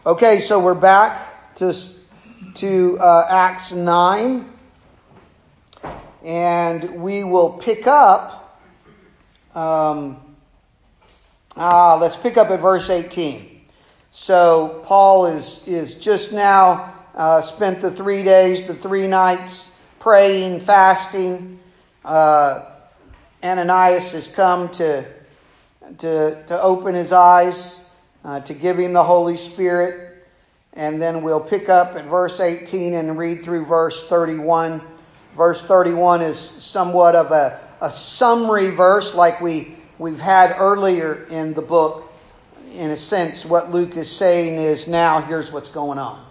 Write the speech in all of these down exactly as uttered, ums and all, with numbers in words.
Okay, so we're back to to uh, Acts nine, and we will pick up. Um, ah, let's pick up at verse eighteen. So Paul is is just now uh, spent the three days, the three nights praying, fasting. Uh, Ananias has come to to to open his eyes. Uh, to give him the Holy Spirit. And then we'll pick up at verse eighteen and read through verse thirty-one. Verse thirty-one is somewhat of a, a summary verse like we, we've had earlier in the book. In a sense, what Luke is saying is, now here's what's going on.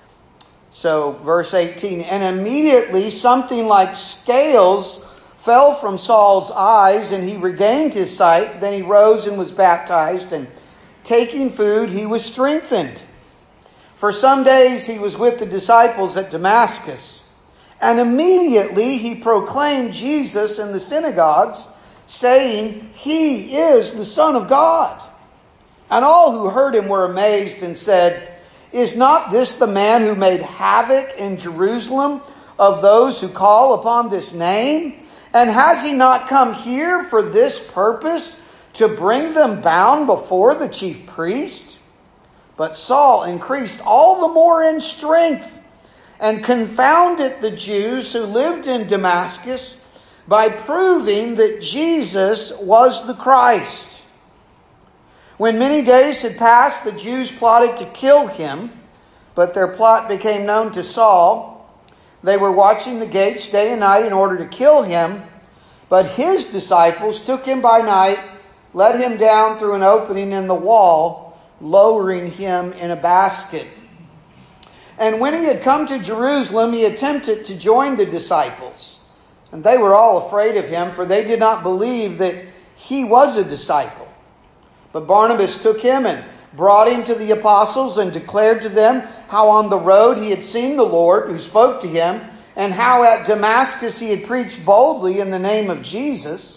So verse eighteen, and immediately something like scales fell from Saul's eyes, and he regained his sight. Then he rose and was baptized, and taking food, he was strengthened. For some days he was with the disciples at Damascus. And immediately he proclaimed Jesus in the synagogues, saying, "He is the Son of God." And all who heard him were amazed and said, "Is not this the man who made havoc in Jerusalem of those who call upon this name? And has he not come here for this purpose, to bring them bound before the chief priest?" But Saul increased all the more in strength and confounded the Jews who lived in Damascus by proving that Jesus was the Christ. When many days had passed, the Jews plotted to kill him, but their plot became known to Saul. They were watching the gates day and night in order to kill him, but his disciples took him by night, let him down through an opening in the wall, lowering him in a basket. And when he had come to Jerusalem, he attempted to join the disciples. And they were all afraid of him, for they did not believe that he was a disciple. But Barnabas took him and brought him to the apostles and declared to them how on the road he had seen the Lord who spoke to him, and how at Damascus he had preached boldly in the name of Jesus.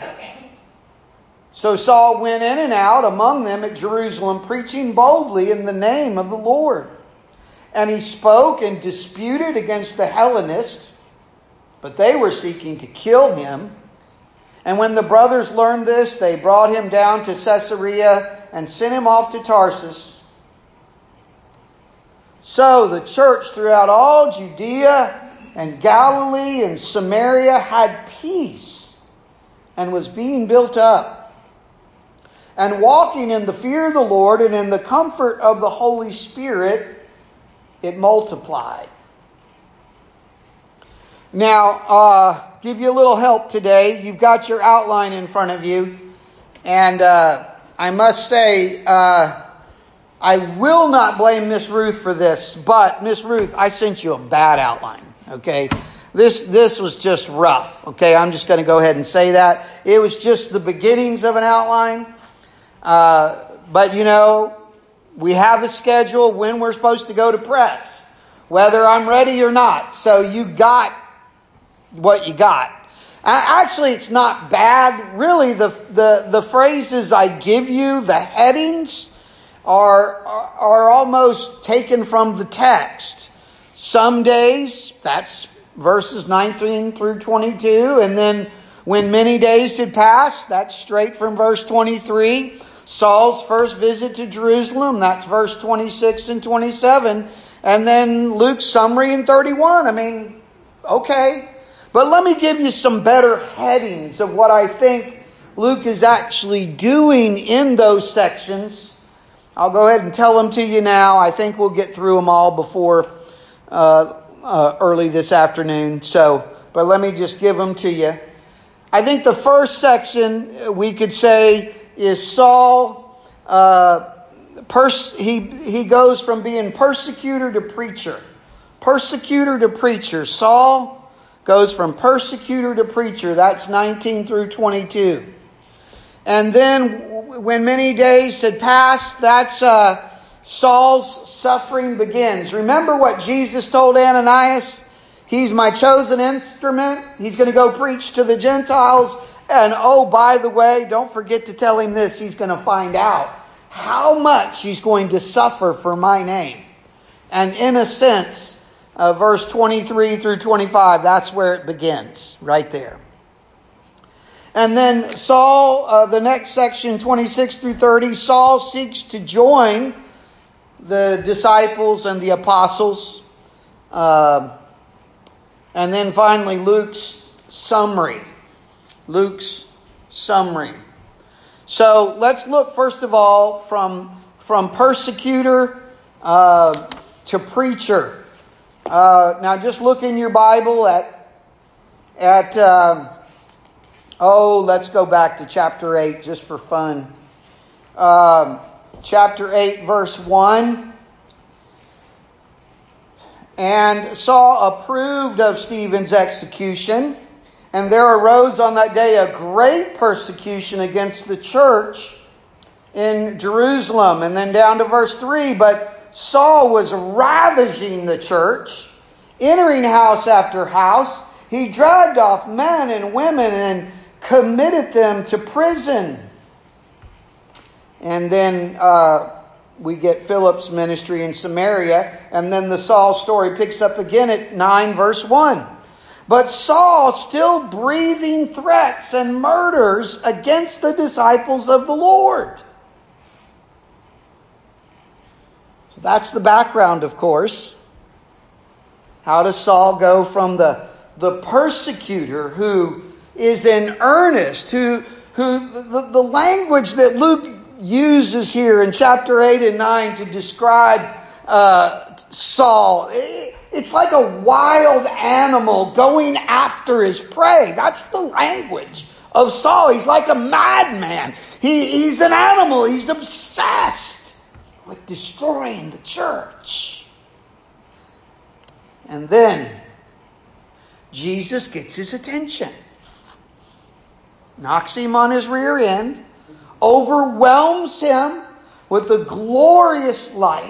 So Saul went in and out among them at Jerusalem, preaching boldly in the name of the Lord. And he spoke and disputed against the Hellenists, but they were seeking to kill him. And when the brothers learned this, they brought him down to Caesarea and sent him off to Tarsus. So the church throughout all Judea and Galilee and Samaria had peace and was being built up. And walking in the fear of the Lord and in the comfort of the Holy Spirit, it multiplied. Now, uh, give you a little help today. You've got your outline in front of you. And uh, I must say, uh, I will not blame Miss Ruth for this. But, Miss Ruth, I sent you a bad outline, okay? This this was just rough, okay? I'm just going to go ahead and say that. It was just the beginnings of an outline. Uh, but, you know, we have a schedule when we're supposed to go to press, whether I'm ready or not. So you got what you got. Actually, it's not bad. Really, the, the, the phrases I give you, the headings, are, are, are almost taken from the text. Some days, that's verses nineteen through twenty-two. And then when many days had passed, that's straight from verse twenty-three. Saul's first visit to Jerusalem, that's verse twenty-six and twenty-seven. And then Luke's summary in thirty-one. I mean, okay. But let me give you some better headings of what I think Luke is actually doing in those sections. I'll go ahead and tell them to you now. I think we'll get through them all before uh, uh, early this afternoon. So, but let me just give them to you. I think the first section we could say is Saul. Uh, pers- he he goes from being persecutor to preacher, persecutor to preacher. Saul goes from persecutor to preacher. That's nineteen through twenty-two. And then when many days had passed, that's uh, Saul's suffering begins. Remember what Jesus told Ananias? He's my chosen instrument. He's going to go preach to the Gentiles. And oh, by the way, don't forget to tell him this. He's going to find out how much he's going to suffer for my name. And in a sense, uh, verse twenty-three through twenty-five, that's where it begins, right there. And then Saul, uh, the next section, twenty-six through thirty, Saul seeks to join the disciples and the apostles. Uh, and then finally, Luke's summary. Luke's summary. So let's look first of all from, from persecutor uh, to preacher. Uh, now just look in your Bible at, at uh, oh, let's go back to chapter eight just for fun. Um, chapter eight, verse one. And Saul approved of Stephen's execution, and there arose on that day a great persecution against the church in Jerusalem. And then down to verse three, but Saul was ravaging the church, entering house after house. He dragged off men and women and committed them to prison. And then uh, we get Philip's ministry in Samaria. And then the Saul story picks up again at nine verse one. But Saul still breathing threats and murders against the disciples of the Lord. So that's the background, of course. How does Saul go from the, the persecutor who is in earnest, who, who the, the language that Luke uses here in chapter eight and nine to describe uh, Saul, it's like a wild animal going after his prey. That's the language of Saul. He's like a madman. He, he's an animal. He's obsessed with destroying the church. And then Jesus gets his attention. Knocks him on his rear end. Overwhelms him with the glorious light.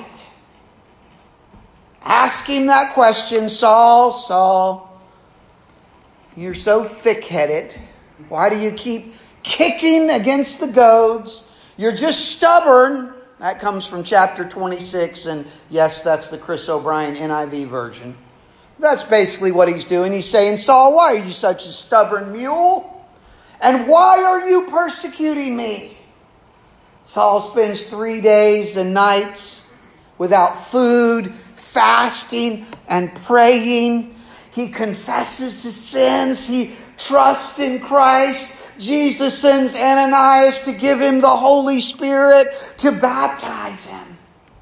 Ask him that question, Saul, Saul, you're so thick-headed. Why do you keep kicking against the goads? You're just stubborn. That comes from chapter twenty-six, and yes, that's the Chris O'Brien N I V version. That's basically what he's doing. He's saying, Saul, why are you such a stubborn mule? And why are you persecuting me? Saul spends three days and nights without food, fasting and praying. He confesses his sins. He trusts in Christ. Jesus sends Ananias to give him the Holy Spirit to baptize him.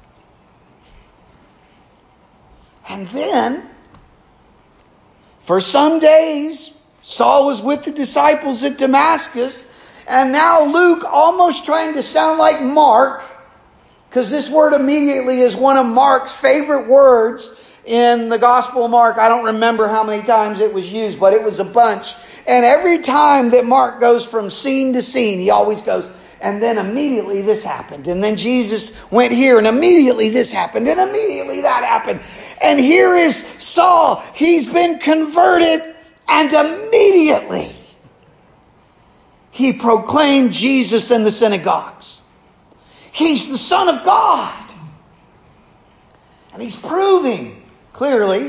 And then, for some days, Saul was with the disciples at Damascus. And now Luke, almost trying to sound like Mark, because this word immediately is one of Mark's favorite words in the Gospel of Mark. I don't remember how many times it was used, but it was a bunch. And every time that Mark goes from scene to scene, he always goes, and then immediately this happened. And then Jesus went here, and immediately this happened, and immediately that happened. And here is Saul. He's been converted, and immediately he proclaimed Jesus in the synagogues. He's the Son of God. And he's proving clearly,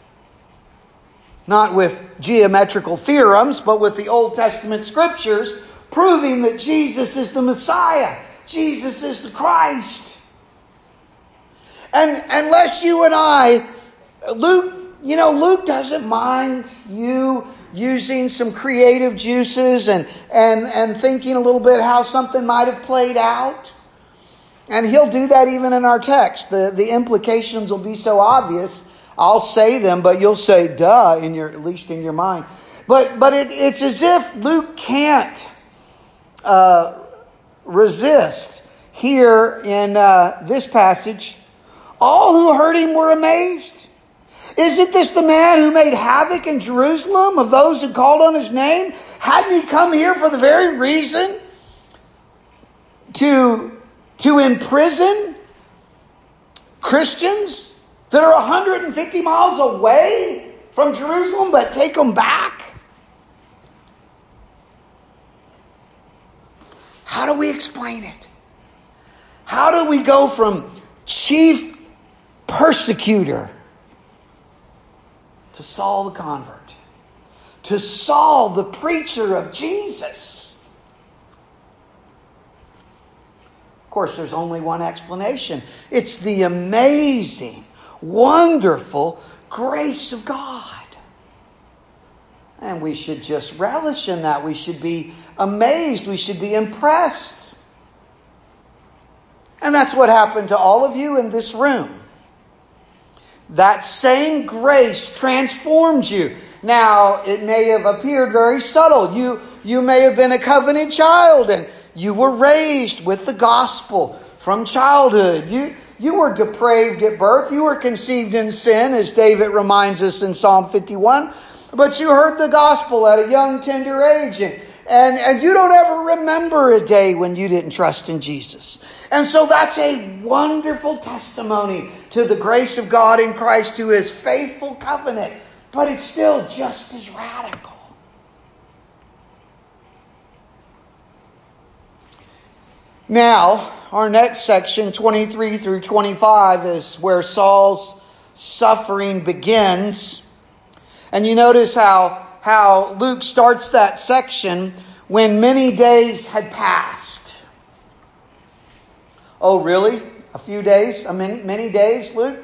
not with geometrical theorems, but with the Old Testament scriptures, proving that Jesus is the Messiah. Jesus is the Christ. And unless you and I, Luke, you know, Luke doesn't mind you using some creative juices and, and, and thinking a little bit how something might have played out. And he'll do that even in our text. The, the implications will be so obvious. I'll say them, but you'll say, duh, in your, at least in your mind. But, but it, it's as if Luke can't uh, resist here in uh, this passage. All who heard him were amazed. Isn't this the man who made havoc in Jerusalem of those who called on his name? Hadn't he come here for the very reason to to imprison Christians that are one hundred fifty miles away from Jerusalem, but take them back? How do we explain it? How do we go from chief persecutor to Saul the convert, to Saul the preacher of Jesus? Of course, there's only one explanation. It's the amazing, wonderful grace of God. And we should just relish in that. We should be amazed. We should be impressed. And that's what happened to all of you in this room. That same grace transformed you. Now, it may have appeared very subtle. You, you may have been a covenant child and you were raised with the gospel from childhood. You, you were depraved at birth. You were conceived in sin, as David reminds us in Psalm fifty-one. But you heard the gospel at a young, tender age. And, and, and you don't ever remember a day when you didn't trust in Jesus. And so that's a wonderful testimony to the grace of God in Christ, to His faithful covenant. But it's still just as radical. Now, our next section, twenty-three through twenty-five, is where Saul's suffering begins. And you notice how, how Luke starts that section when many days had passed. Oh, really? A few days? A many, many days, Luke?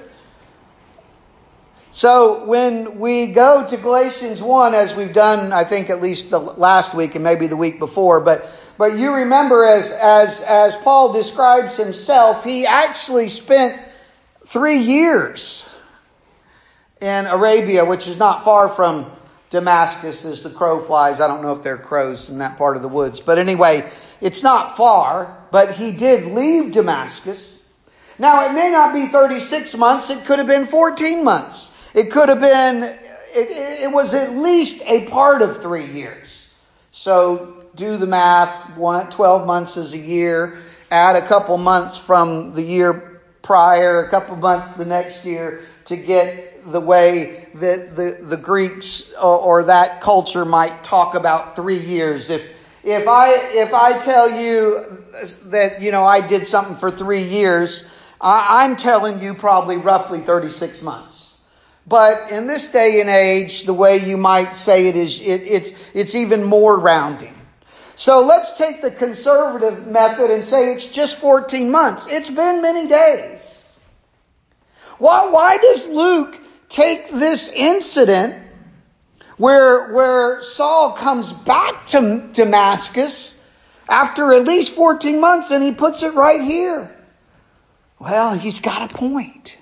So when we go to Galatians one, as we've done, I think at least the last week and maybe the week before, but but you remember as as as Paul describes himself, he actually spent three years in Arabia, which is not far from Damascus as the crow flies. I don't know if there are crows in that part of the woods, but anyway, it's not far. But he did leave Damascus. Now, it may not be thirty-six months. It could have been fourteen months. It could have been, it, it was at least a part of three years. So do the math. One, twelve months is a year. Add a couple months from the year prior, a couple months the next year to get the way that the, the Greeks or, or that culture might talk about three years. If if I if I tell you that, you know, I did something for three years, I, I'm telling you probably roughly thirty-six months. But in this day and age, the way you might say it is, it, it's it's even more rounding. So let's take the conservative method and say it's just fourteen months. It's been many days. Why, why does Luke take this incident where, where Saul comes back to Damascus after at least fourteen months and he puts it right here? Well, he's got a point.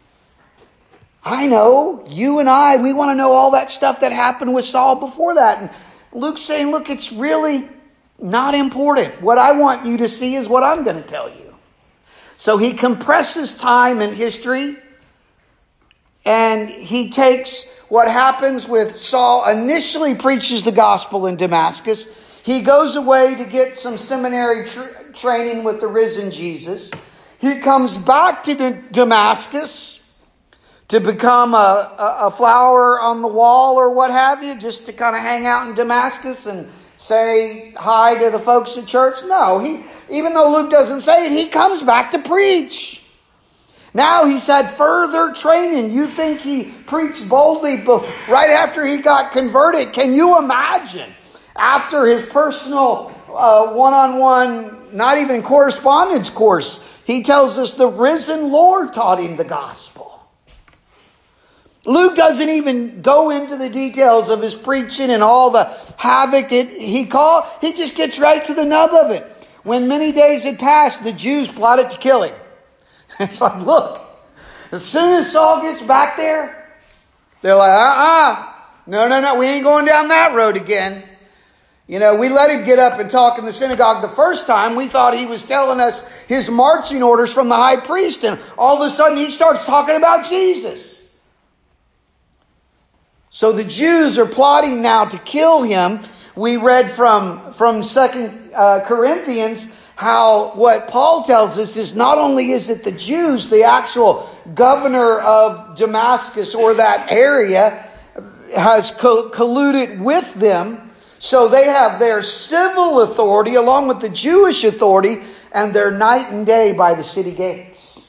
I know, you and I, we want to know all that stuff that happened with Saul before that. And Luke's saying, look, it's really not important. What I want you to see is what I'm going to tell you. So he compresses time in history, and he takes what happens with Saul, initially preaches the gospel in Damascus. He goes away to get some seminary tr- training with the risen Jesus. He comes back to D- Damascus to become a, a, a flower on the wall or what have you, just to kind of hang out in Damascus and say hi to the folks at church. No, he, even though Luke doesn't say it, he comes back to preach. Now he's had further training. You think he preached boldly right after he got converted? Can you imagine? After his personal uh, one-on-one, not even correspondence course, he tells us the risen Lord taught him the gospel. Luke doesn't even go into the details of his preaching and all the havoc it, he caused. He just gets right to the nub of it. When many days had passed, the Jews plotted to kill him. It's like, look, as soon as Saul gets back there, they're like, uh-uh, no, no, no, we ain't going down that road again. You know, we let him get up and talk in the synagogue the first time. We thought he was telling us his marching orders from the high priest, and all of a sudden he starts talking about Jesus. So the Jews are plotting now to kill him. We read from, from Second uh, Corinthians how what Paul tells us is not only is it the Jews, the actual governor of Damascus or that area has co- colluded with them. So they have their civil authority along with the Jewish authority and they're night and day by the city gates.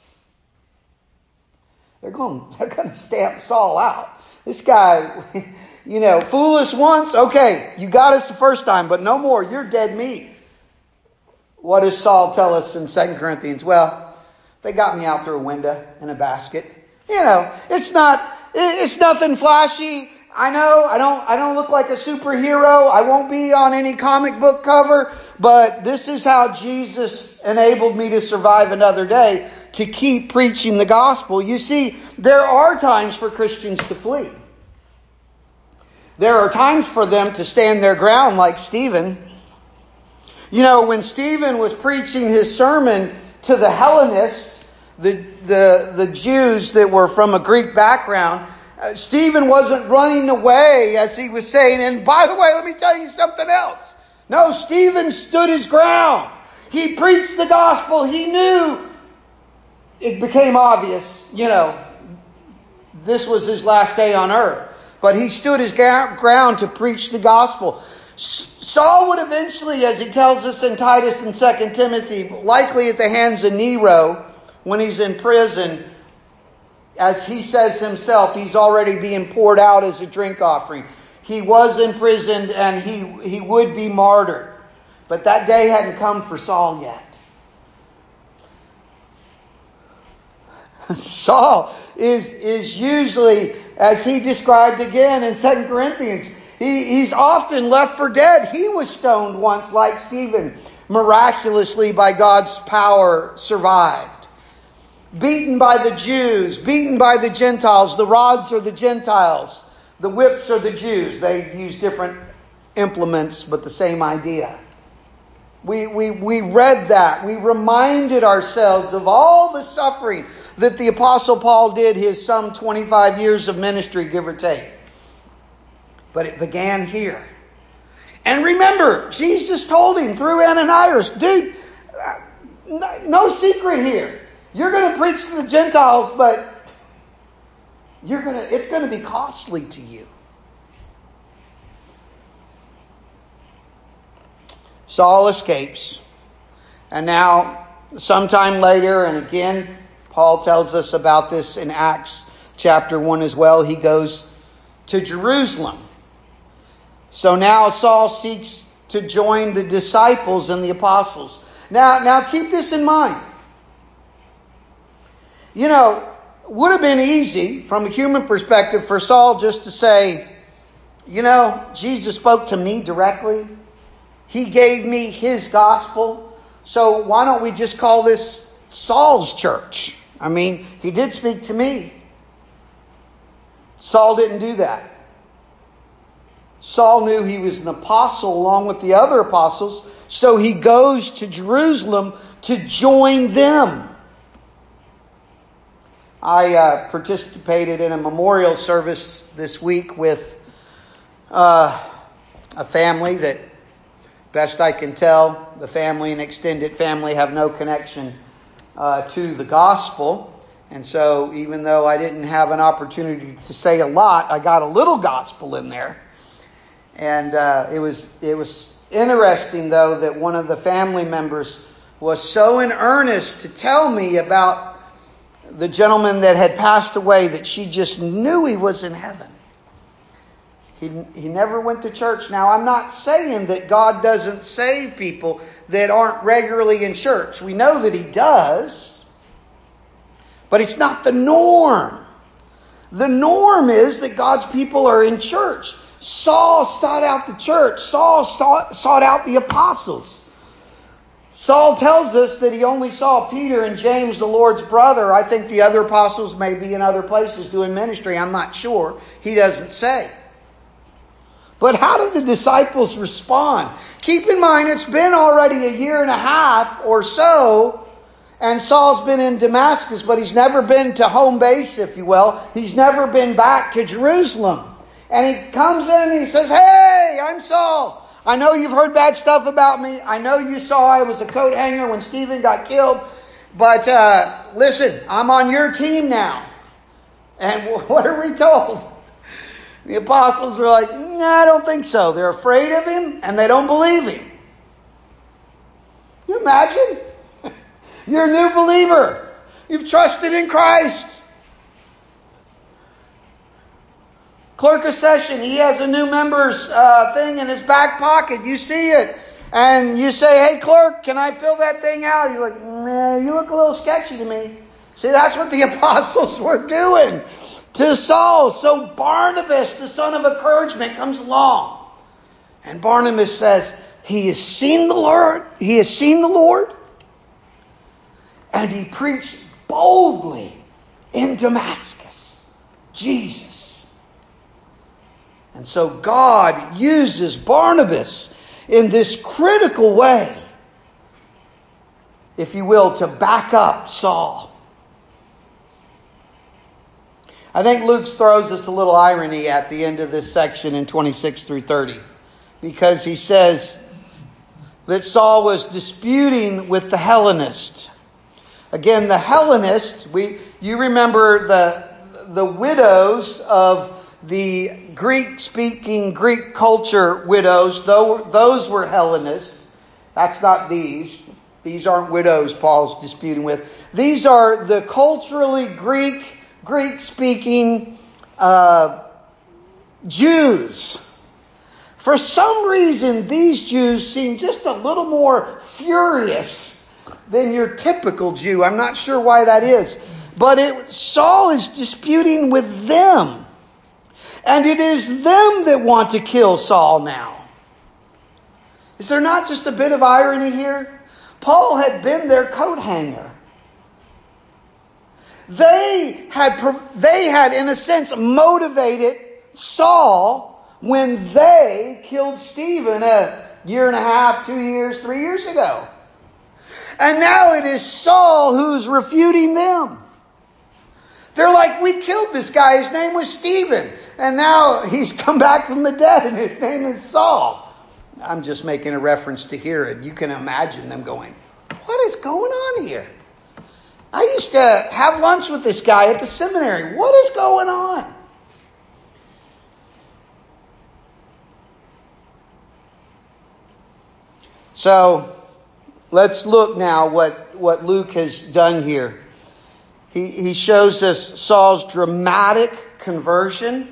They're going, they're going to stamp Saul out. This guy, you know, fool us once, okay, you got us the first time, but no more, you're dead meat. What does Saul tell us in Second Corinthians? Well, they got me out through a window in a basket. You know, it's not, it's nothing flashy. I know I don't, I don't look like a superhero. I won't be on any comic book cover, but this is how Jesus enabled me to survive another day, to keep preaching the gospel. You see, there are times for Christians to flee. There are times for them to stand their ground like Stephen. You know, when Stephen was preaching his sermon to the Hellenists, the, the, the Jews that were from a Greek background, uh, Stephen wasn't running away as he was saying, and by the way, let me tell you something else. No, Stephen stood his ground. He preached the gospel. He knew. It became obvious, you know, this was his last day on earth. But he stood his ground to preach the gospel. Saul would eventually, as he tells us in Titus and Second Timothy, likely at the hands of Nero, when he's in prison, as he says himself, he's already being poured out as a drink offering. He was imprisoned and he, he would be martyred. But that day hadn't come for Saul yet. Saul is, is usually, as he described again in Second Corinthians, he, he's often left for dead. He was stoned once like Stephen, miraculously by God's power survived. Beaten by the Jews, beaten by the Gentiles. The rods are the Gentiles. The whips are the Jews. They use different implements, but the same idea. We, we, we read that. We reminded ourselves of all the suffering that the Apostle Paul did his some twenty-five years of ministry, give or take. But it began here. And remember, Jesus told him through Ananias, dude, no secret here. You're going to preach to the Gentiles, but you're going to, it's going to be costly to you. Saul escapes. And now, sometime later, and again, Paul tells us about this in Acts chapter one as well. He goes to Jerusalem. So now Saul seeks to join the disciples and the apostles. Now, now keep this in mind. You know, would have been easy from a human perspective for Saul just to say, you know, Jesus spoke to me directly. He gave me his gospel. So why don't we just call this Saul's church? I mean, he did speak to me. Saul didn't do that. Saul knew he was an apostle along with the other apostles, so he goes to Jerusalem to join them. I uh, participated in a memorial service this week with uh, a family that, best I can tell, the family and extended family have no connection uh, to the gospel. And so even though I didn't have an opportunity to say a lot, I got a little gospel in there. And uh, it was it was interesting, though, that one of the family members was so in earnest to tell me about the gentleman that had passed away that she just knew he was in heaven. He, he never went to church. Now, I'm not saying that God doesn't save people that aren't regularly in church. We know that he does. But it's not the norm. The norm is that God's people are in church. Saul sought out the church. Saul sought, sought out the apostles. Saul tells us that he only saw Peter and James, the Lord's brother. I think the other apostles may be in other places doing ministry. I'm not sure. He doesn't say. But how did the disciples respond? Keep in mind, it's been already a year and a half or so, and Saul's been in Damascus, but he's never been to home base, if you will. He's never been back to Jerusalem. And he comes in and he says, "Hey, I'm Saul. I know you've heard bad stuff about me. I know you saw I was a coat hanger when Stephen got killed. But uh, listen, I'm on your team now." And what are we told? The apostles are like, "Nah, I don't think so." They're afraid of him and they don't believe him. You imagine? You're a new believer. You've trusted in Christ. Clerk of Session, he has a new members uh, thing in his back pocket. You see it. And you say, hey, clerk, can I fill that thing out? He's like, nah, you look a little sketchy to me. See, that's what the apostles were doing to Saul. So Barnabas, the son of encouragement, comes along. And Barnabas says, he has seen the Lord. He has seen the Lord. And he preached boldly in Damascus. Jesus. And so God uses Barnabas in this critical way, if you will, to back up Saul. I think Luke throws us a little irony at the end of this section in twenty-six through thirty. Because he says that Saul was disputing with the Hellenist. Again, the Hellenist, we you remember the, the widows of the Greek-speaking, Greek culture widows, though those were Hellenists. That's not these. These aren't widows Paul's disputing with. These are the culturally Greek, Greek-speaking uh, Jews. For some reason, these Jews seem just a little more furious than your typical Jew. I'm not sure why that is. But it, Saul is disputing with them. And it is them that want to kill Saul now. Is there not just a bit of irony here? Paul had been their coat hanger. They had, they had, in a sense, motivated Saul when they killed Stephen a year and a half, two years, three years ago. And now it is Saul who's refuting them. They're like, we killed this guy. His name was Stephen. And now he's come back from the dead and his name is Saul. I'm just making a reference to Herod. You can imagine them going, what is going on here? I used to have lunch with this guy at the seminary. What is going on? So let's look now what, what Luke has done here. He, he shows us Saul's dramatic conversion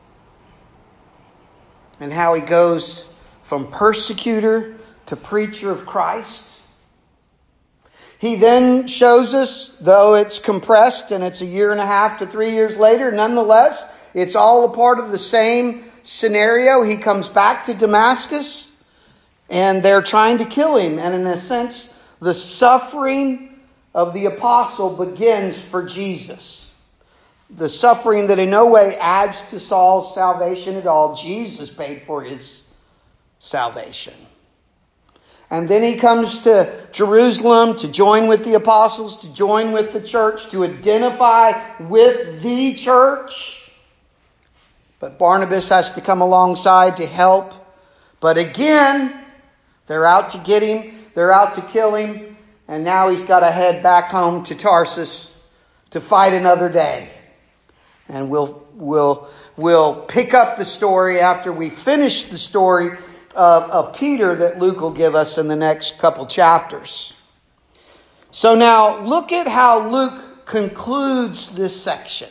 and how he goes from persecutor to preacher of Christ. He then shows us, though it's compressed and it's a year and a half to three years later, nonetheless, it's all a part of the same scenario. He comes back to Damascus and they're trying to kill him. And in a sense, the suffering of the apostle begins for Jesus. The suffering that in no way adds to Saul's salvation at all. Jesus paid for his salvation. And then he comes to Jerusalem to join with the apostles, to join with the church, to identify with the church. But Barnabas has to come alongside to help. But again, they're out to get him. They're out to kill him. And now he's got to head back home to Tarsus to fight another day. And we'll, we'll, we'll pick up the story after we finish the story of, of Peter that Luke will give us in the next couple chapters. So now look at how Luke concludes this section.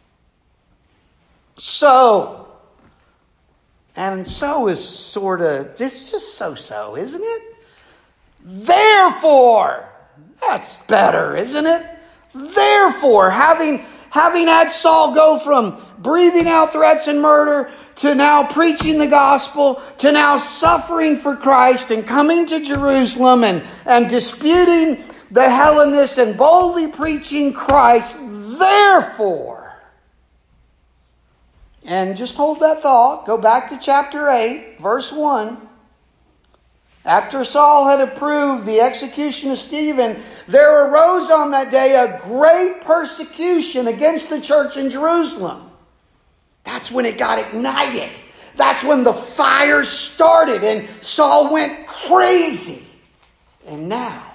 So, and so is sort of, it's just so-so, isn't it? Therefore, that's better, isn't it? Therefore, having... Having had Saul go from breathing out threats and murder to now preaching the gospel to now suffering for Christ and coming to Jerusalem and, and disputing the Hellenists and boldly preaching Christ, therefore. And just hold that thought. Go back to chapter eight, verse one. After Saul had approved the execution of Stephen, there arose on that day a great persecution against the church in Jerusalem. That's when it got ignited. That's when the fire started and Saul went crazy. And now,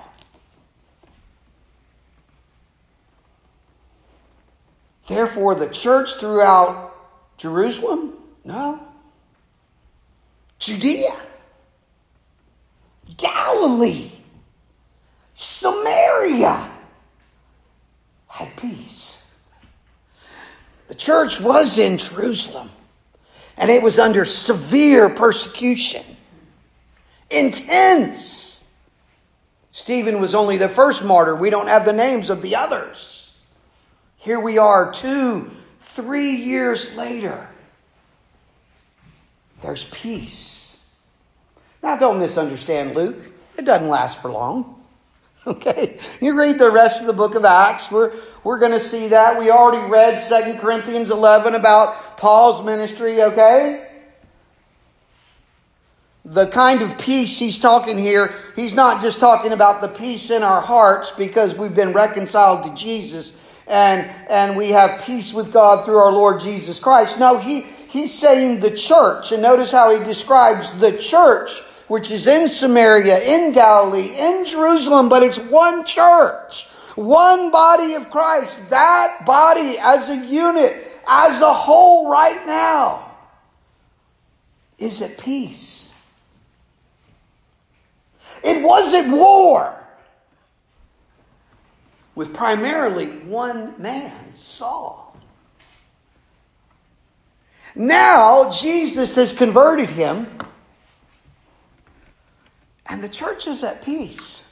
therefore the church throughout Jerusalem? No. Judea. Galilee. Samaria had peace. The church was in Jerusalem, and it was under severe persecution. Intense. Stephen was only the first martyr. We don't have the names of the others. Here we are two, three years later. There's peace. Now, don't misunderstand Luke. It doesn't last for long. Okay? You read the rest of the book of Acts. We're, we're going to see that. We already read Second Corinthians eleven about Paul's ministry. Okay? The kind of peace he's talking here, he's not just talking about the peace in our hearts because we've been reconciled to Jesus and, and we have peace with God through our Lord Jesus Christ. No, he, he's saying the church. And notice how he describes the church, which is in Samaria, in Galilee, in Jerusalem, but it's one church, one body of Christ. That body as a unit, as a whole right now, is at peace. It was at war with primarily one man, Saul. Now Jesus has converted him, and the church is at peace.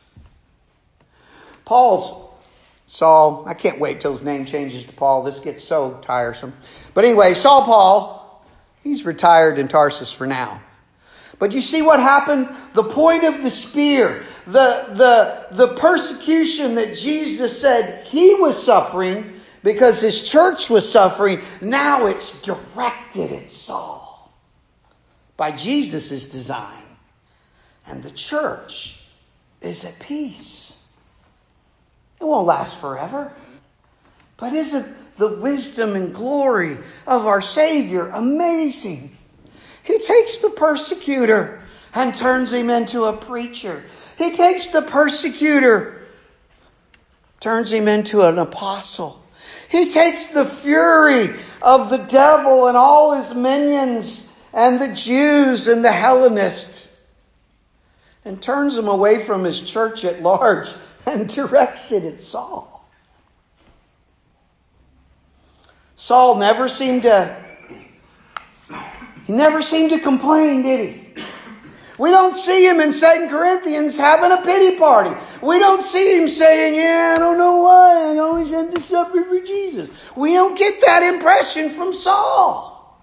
Paul's Saul, I can't wait till his name changes to Paul. This gets so tiresome. But anyway, Saul Paul, he's retired in Tarsus for now. But you see what happened? The point of the spear, the, the, the persecution that Jesus said he was suffering because his church was suffering, now it's directed at Saul by Jesus' design. And the church is at peace. It won't last forever. But isn't the wisdom and glory of our Savior amazing? He takes the persecutor and turns him into a preacher. He takes the persecutor, turns him into an apostle. He takes the fury of the devil and all his minions and the Jews and the Hellenists and turns them away from his church at large and directs it at Saul. Saul never seemed to He never seemed to complain, did he? We don't see him in Second Corinthians having a pity party. We don't see him saying, yeah, I don't know why I always had to suffer for Jesus. We don't get that impression from Saul.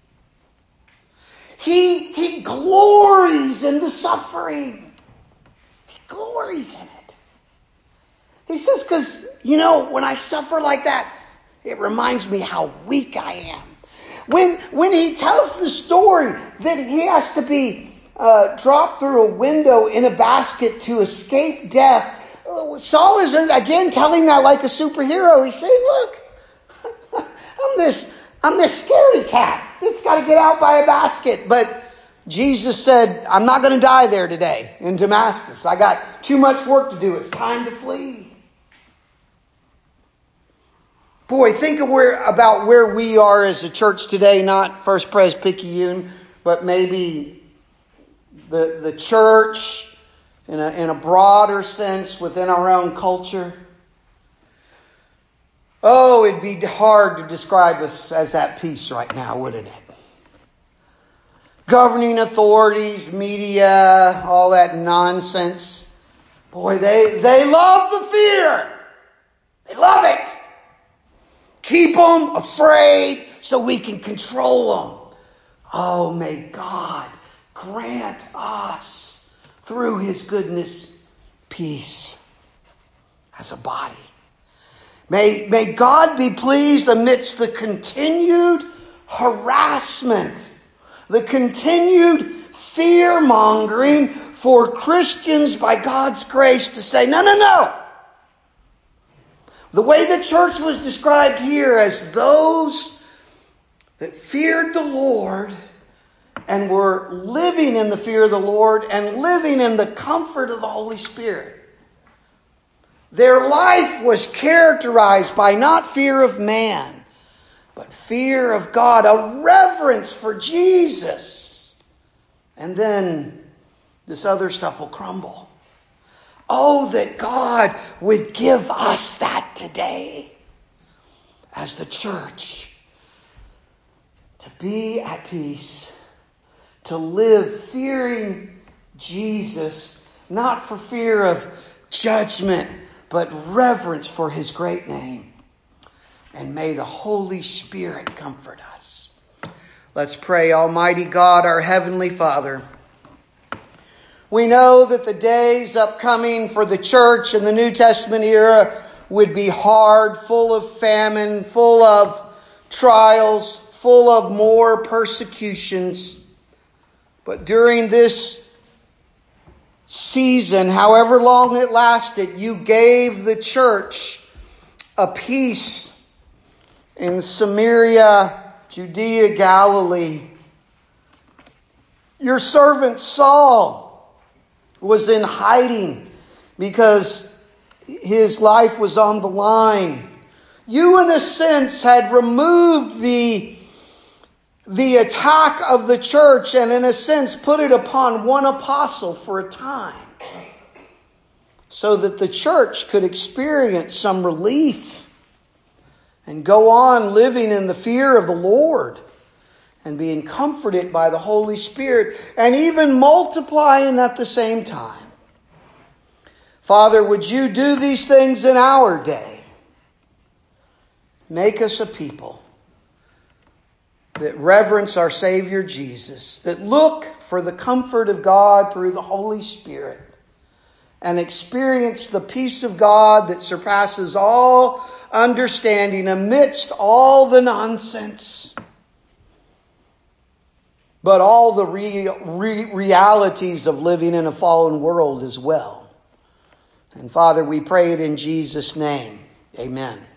He, he glories in the suffering. He glories in it. He says, because, you know, when I suffer like that, it reminds me how weak I am. When, when he tells the story that he has to be uh, dropped through a window in a basket to escape death, Saul isn't, again, telling that like a superhero. He's saying, look, I'm this, I'm this scaredy cat that's got to get out by a basket. But Jesus said, I'm not going to die there today in Damascus. I got too much work to do. It's time to flee. Boy, think of where about where we are as a church today, not First Presbyterian, but maybe the, the church in a, in a broader sense within our own culture. Oh, it'd be hard to describe us as at peace right now, wouldn't it? Governing authorities, media, all that nonsense. Boy, they, they love the fear. They love it. Keep them afraid so we can control them. Oh, may God grant us, through His goodness, peace as a body. May, may God be pleased amidst the continued harassment, the continued fear-mongering for Christians by God's grace to say, no, no, no. The way the church was described here as those that feared the Lord and were living in the fear of the Lord and living in the comfort of the Holy Spirit. Their life was characterized by not fear of man, but fear of God, a reverence for Jesus. And then this other stuff will crumble. Oh, that God would give us that today as the church. To be at peace. To live fearing Jesus. Not for fear of judgment, but reverence for His great name. And may the Holy Spirit comfort us. Let's pray. Almighty God, our Heavenly Father, we know that the days upcoming for the church in the New Testament era would be hard, full of famine, full of trials, full of more persecutions. But during this season, however long it lasted, you gave the church a peace in Samaria, Judea, Galilee. Your servant Saul was in hiding because his life was on the line. You, in a sense, had removed the, the attack of the church and, in a sense, put it upon one apostle for a time so that the church could experience some relief and go on living in the fear of the Lord and being comforted by the Holy Spirit, and even multiplying at the same time. Father, would you do these things in our day? Make us a people that reverence our Savior Jesus, that look for the comfort of God through the Holy Spirit, and experience the peace of God that surpasses all understanding amidst all the nonsense, but all the re- re- realities of living in a fallen world as well. And Father, we pray it in Jesus' name. Amen.